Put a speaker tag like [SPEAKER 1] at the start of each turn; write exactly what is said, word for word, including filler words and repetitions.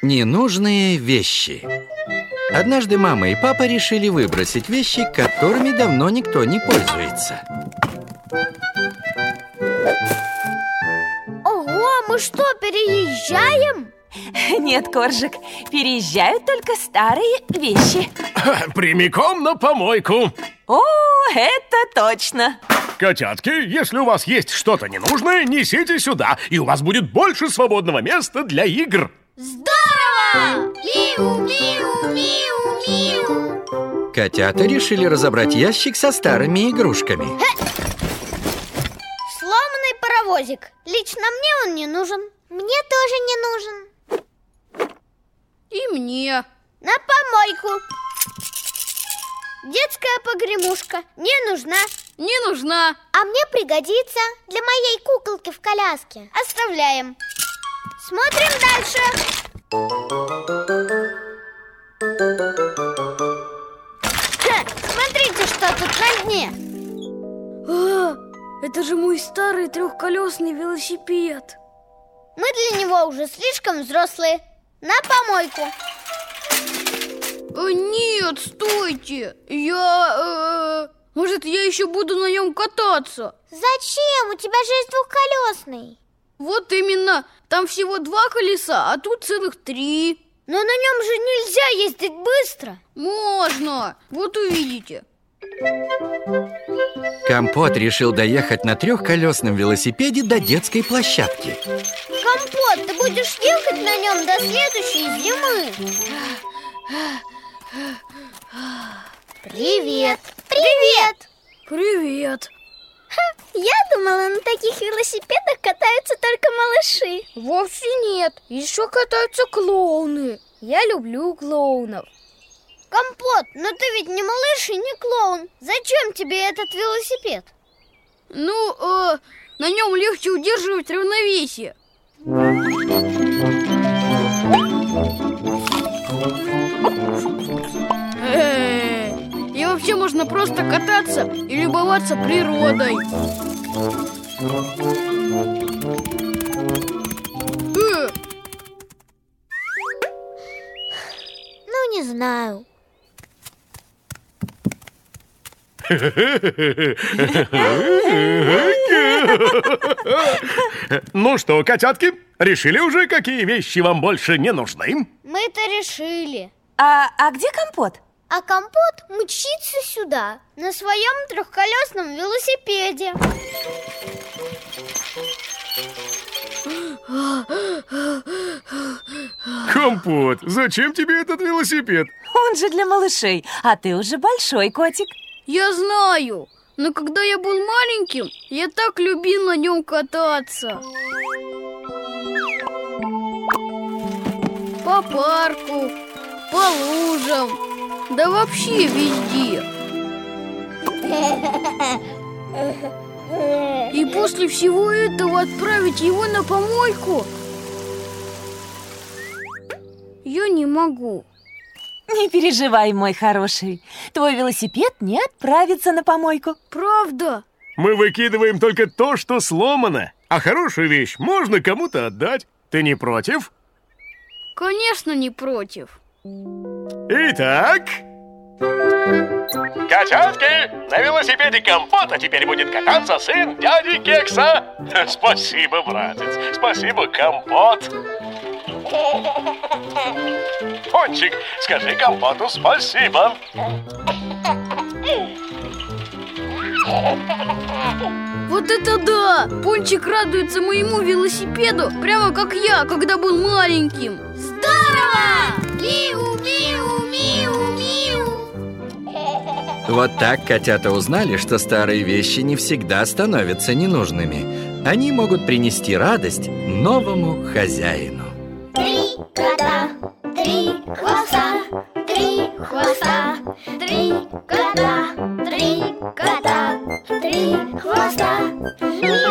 [SPEAKER 1] Ненужные вещи. Однажды мама и папа решили выбросить вещи, которыми давно никто не пользуется.
[SPEAKER 2] Ого, мы что, переезжаем?
[SPEAKER 3] Нет, Коржик, переезжают только старые вещи.
[SPEAKER 4] Прямиком на помойку.
[SPEAKER 3] О, это точно.
[SPEAKER 4] Котятки, если у вас есть что-то ненужное, несите сюда, и у вас будет больше свободного места для игр.
[SPEAKER 2] Здорово! Миу, миу, миу, миу.
[SPEAKER 1] Котята решили разобрать ящик со старыми игрушками.
[SPEAKER 2] Сломанный паровозик. Лично мне он не нужен. Мне тоже не нужен.
[SPEAKER 5] И мне.
[SPEAKER 2] На помойку. Детская погремушка не нужна.
[SPEAKER 5] Не нужна.
[SPEAKER 2] А мне пригодится для моей куколки в коляске. Оставляем. Смотрим дальше. Ха, смотрите, что тут на дне.
[SPEAKER 5] А, это же мой старый трехколесный велосипед.
[SPEAKER 2] Мы для него уже слишком взрослые. На помойку.
[SPEAKER 5] А, нет, стойте. Я... Э, может, я еще буду на нем кататься?
[SPEAKER 2] Зачем? У тебя же есть двухколесный.
[SPEAKER 5] Вот именно. Там всего два колеса, а тут целых три.
[SPEAKER 2] Но на нем же нельзя ездить быстро.
[SPEAKER 5] Можно. Вот увидите.
[SPEAKER 1] Компот решил доехать на трехколесном велосипеде до детской площадки.
[SPEAKER 2] Компот, ты будешь ехать на нем до следующей зимы. Привет. Привет.
[SPEAKER 5] Привет.
[SPEAKER 2] Ха, я думала, на таких велосипедах катаются только малыши.
[SPEAKER 5] Вовсе нет. Еще катаются клоуны. Я люблю клоунов.
[SPEAKER 2] Компот, но ты ведь не малыш и не клоун. Зачем тебе этот велосипед?
[SPEAKER 5] Ну, э, на нем легче удерживать равновесие. Э-э-э. И вообще можно просто кататься и любоваться природой. Э.
[SPEAKER 2] Ну, не знаю.
[SPEAKER 4] Ну что, котятки, решили уже, какие вещи вам больше не нужны?
[SPEAKER 2] Мы-то решили.
[SPEAKER 3] А, а где Компот?
[SPEAKER 2] А Компот мчится сюда на своем трехколесном велосипеде.
[SPEAKER 4] Компот, зачем тебе этот велосипед?
[SPEAKER 3] Он же для малышей, а ты уже большой котик.
[SPEAKER 5] Я знаю, но когда я был маленьким, я так любил на нем кататься. По парку, по лужам, да вообще везде. И после всего этого отправить его на помойку я не могу.
[SPEAKER 3] Не переживай, мой хороший. Твой велосипед не отправится на помойку.
[SPEAKER 5] Правда?
[SPEAKER 4] Мы выкидываем только то, что сломано. А хорошую вещь можно кому-то отдать. Ты не против?
[SPEAKER 5] Конечно, не против.
[SPEAKER 4] Итак, котятки, на велосипеде Компота теперь будет кататься сын дяди Кекса. Спасибо, братец. Спасибо, Компот. Пончик, скажи Компоту спасибо.
[SPEAKER 5] Вот это да! Пончик радуется моему велосипеду, прямо как я, когда был маленьким.
[SPEAKER 2] Здорово! Миу, миу, миу, миу.
[SPEAKER 1] Вот так котята узнали, что старые вещи не всегда становятся ненужными. Они могут принести радость новому хозяину.
[SPEAKER 2] Три кота, три хвоста, три хвоста, три кота, три кота, три хвоста.